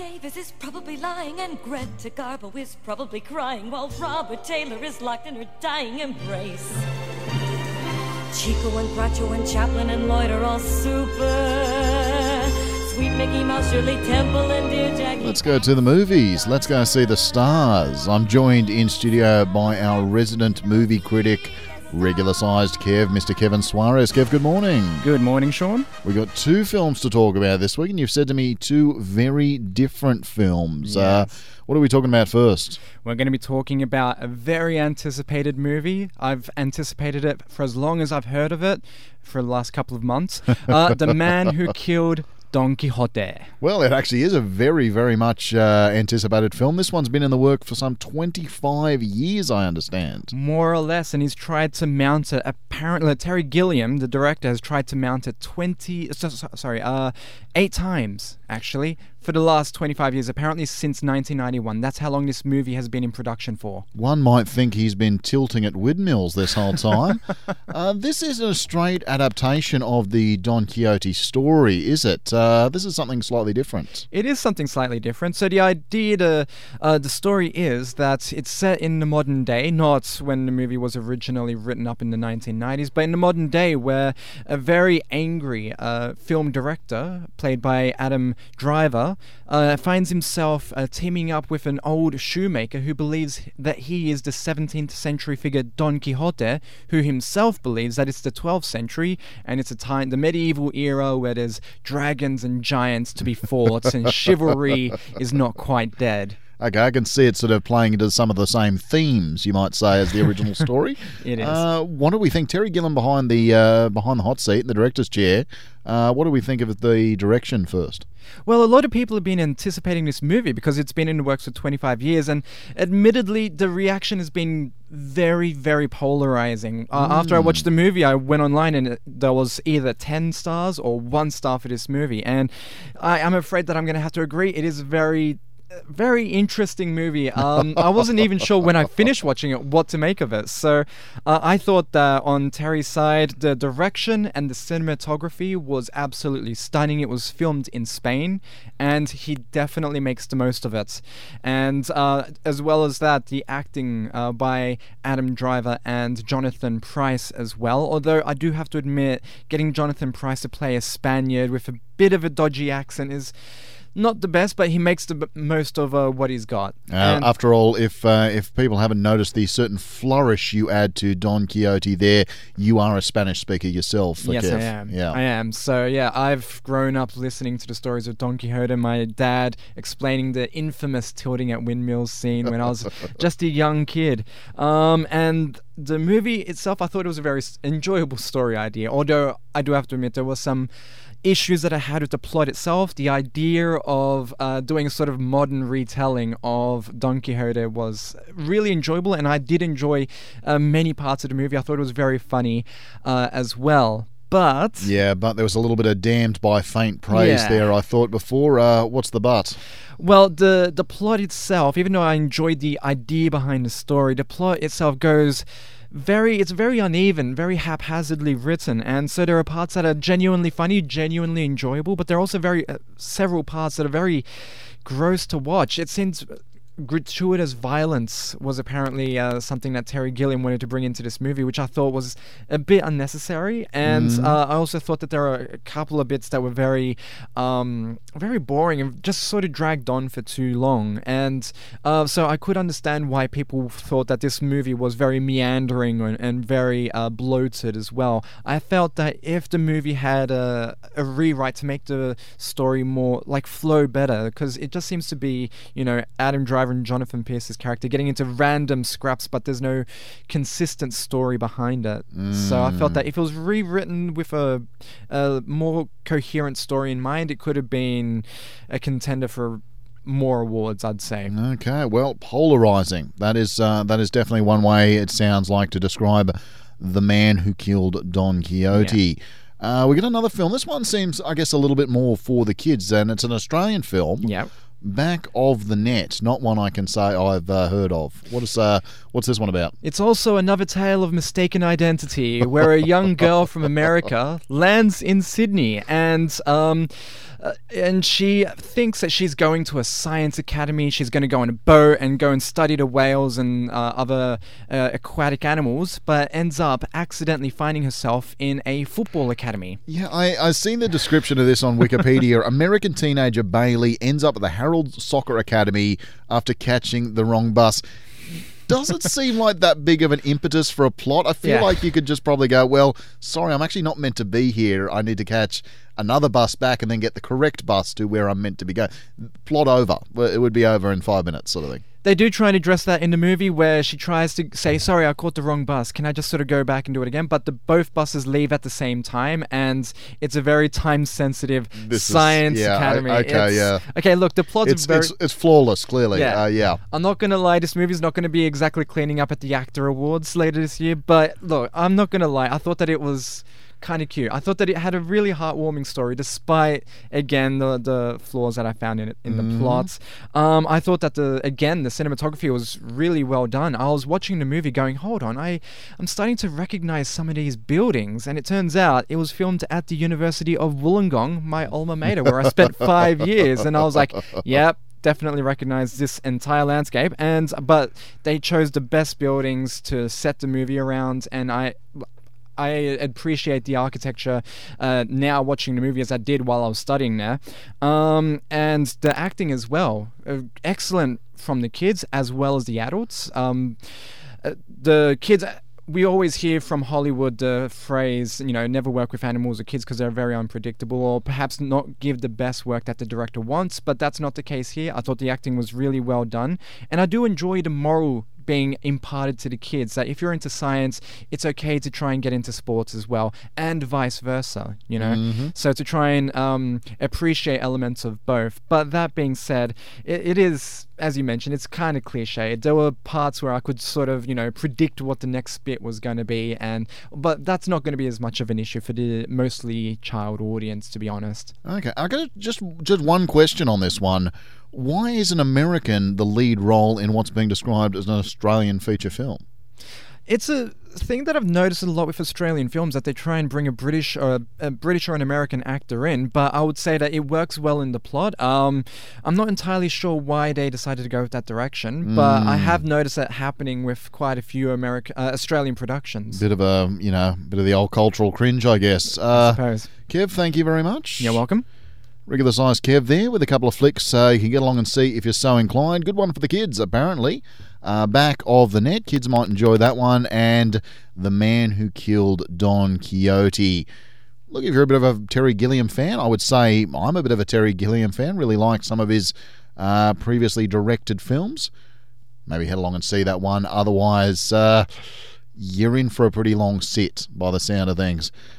Davis is probably lying, and Greta Garbo is probably crying, while Robert Taylor is locked in her dying embrace. Chico and Groucho and Chaplin and Lloyd are all super. Sweet Mickey Mouse, Shirley Temple, and dear Jackie. Let's go to the movies. Let's go see The Stars. I'm joined in studio by our resident movie critic, regular-sized Kev, Mr. Kevin Suarez. Kev, good morning. Good morning, Sean. We've got two films to talk about this week, and you've said to me two very different films. Yes. What are we talking about first? We're going to be talking about a very anticipated movie. I've anticipated it for as long as I've heard of it, for the last couple of months. The Man Who Killed Don Quixote. Well, it actually is a very, very much anticipated film. This one's been in the work for some 25 years, I understand. More or less, and he's tried to mount it. Apparently, Terry Gilliam, the director, has tried to mount it 8 times, actually, for the last 25 years, apparently since 1991. That's how long this movie has been in production for. One might think he's been tilting at windmills this whole time. This isn't a straight adaptation of the Don Quixote story, is it? This is something slightly different. It is something slightly different. So the idea, the story is that it's set in the modern day, not when the movie was originally written up in the 1990s, but in the modern day, where a very angry film director, played by Adam Driver, finds himself teaming up with an old shoemaker who believes that he is the 17th century figure Don Quixote, who himself believes that it's the 12th century, and it's the medieval era where there's dragons and giants to be fought, and chivalry is not quite dead. Okay, I can see it sort of playing into some of the same themes, you might say, as the original story. It is. What do we think? Terry Gilliam behind the hot seat, the director's chair. What do we think of the direction first? Well, a lot of people have been anticipating this movie because it's been in the works for 25 years, and admittedly, the reaction has been very, very polarizing. After I watched the movie, I went online and there was either 10 stars or 1 star for this movie, and I'm afraid that I'm going to have to agree. It is very interesting movie. I wasn't even sure when I finished watching it what to make of it. So I thought that on Terry's side, the direction and the cinematography was absolutely stunning. It was filmed in Spain, and he definitely makes the most of it. And as well as that, the acting by Adam Driver and Jonathan Pryce as well. Although I do have to admit, getting Jonathan Pryce to play a Spaniard with a bit of a dodgy accent is not the best, but he makes the most of what he's got. After all, if people haven't noticed the certain flourish you add to Don Quixote there, you are a Spanish speaker yourself. Yes, Kev. I am. Yeah. I am. So, yeah, I've grown up listening to the stories of Don Quixote. My dad explaining the infamous tilting at windmills scene when I was just a young kid. And the movie itself, I thought it was a very enjoyable story idea, although I do have to admit there was some issues that I had with the plot itself. The idea of doing a sort of modern retelling of Don Quixote was really enjoyable, and I did enjoy many parts of the movie. I thought it was very funny as well. But there was a little bit of damned by faint praise there, I thought before. What's the but? Well, the plot itself, even though I enjoyed the idea behind the story, the plot itself goes it's very uneven, very haphazardly written, and so there are parts that are genuinely funny, genuinely enjoyable, but there are also several parts that are very gross to watch. It seems gratuitous violence was apparently something that Terry Gilliam wanted to bring into this movie, which I thought was a bit unnecessary. And I also thought that there are a couple of bits that were very boring and just sort of dragged on for too long. And so I could understand why people thought that this movie was very meandering and very bloated as well. I felt that if the movie had a rewrite to make the story more flow better, because it just seems to be, Adam Driver and Jonathan Pryce's character getting into random scraps, but there's no consistent story behind it. So I felt that if it was rewritten with a more coherent story in mind, it could have been a contender for more awards, I'd say. Okay, well, polarizing. That is definitely one way, it sounds like, to describe The Man Who Killed Don Quixote. We got another film. This one seems, I guess, a little bit more for the kids, and it's an Australian film. Yeah. Back of the Net, not one I can say I've heard of. What's this one about? It's also another tale of mistaken identity, where a young girl from America lands in Sydney, and she thinks that she's going to a science academy. She's going to go on a boat and go and study the whales and other aquatic animals, but ends up accidentally finding herself in a football academy. Yeah, I've seen the description of this on Wikipedia. American teenager Bailey ends up at the Harold Soccer Academy after catching the wrong bus. Doesn't seem like that big of an impetus for a plot. I feel like you could just probably go, well, sorry, I'm actually not meant to be here. I need to catch another bus back and then get the correct bus to where I'm meant to be going. Plot over. It would be over in 5 minutes, sort of thing. They do try and address that in the movie, where she tries to say, sorry, I caught the wrong bus. Can I just sort of go back and do it again? But both buses leave at the same time, and it's a very time-sensitive science academy. Okay, look, the plot is very... It's flawless, clearly. Yeah. I'm not going to lie, this movie's not going to be exactly cleaning up at the Actor Awards later this year, but look, I'm not going to lie. I thought that it was kind of cute. I thought that it had a really heartwarming story, despite, again, the flaws that I found in it, in the plots. I thought that the cinematography was really well done. I was watching the movie going, hold on, I'm starting to recognize some of these buildings, and it turns out it was filmed at the University of Wollongong, my alma mater, where I spent 5 years, and I was like, yep, definitely recognize this entire landscape. But they chose the best buildings to set the movie around, and I appreciate the architecture now watching the movie as I did while I was studying there. And the acting as well. Excellent from the kids as well as the adults. The kids... We always hear from Hollywood the phrase, never work with animals or kids because they're very unpredictable, or perhaps not give the best work that the director wants, but that's not the case here. I thought the acting was really well done, and I do enjoy the moral being imparted to the kids, that if you're into science, it's okay to try and get into sports as well, and vice versa, So to try and appreciate elements of both. But that being said, it is, as you mentioned, it's kind of cliche. There were parts where I could sort of, predict what the next bit was going to be, but that's not going to be as much of an issue for the mostly child audience, to be honest. Okay, I got just one question on this one. Why is an American the lead role in what's being described as an Australian feature film? It's a thing that I've noticed a lot with Australian films, that they try and bring a British or an American actor in, but I would say that it works well in the plot. I'm not entirely sure why they decided to go with that direction, but I have noticed that happening with quite a few Australian productions. Bit of the old cultural cringe, I guess. I suppose. Kev, thank you very much. You're welcome. Regular size Kev there with a couple of flicks you can get along and see if you're so inclined. Good one for the kids, apparently. Back of the Net, kids might enjoy that one. And The Man Who Killed Don Quixote. Look, if you're a bit of a Terry Gilliam fan, I would say I'm a bit of a Terry Gilliam fan. Really like some of his previously directed films. Maybe head along and see that one. Otherwise, you're in for a pretty long sit by the sound of things.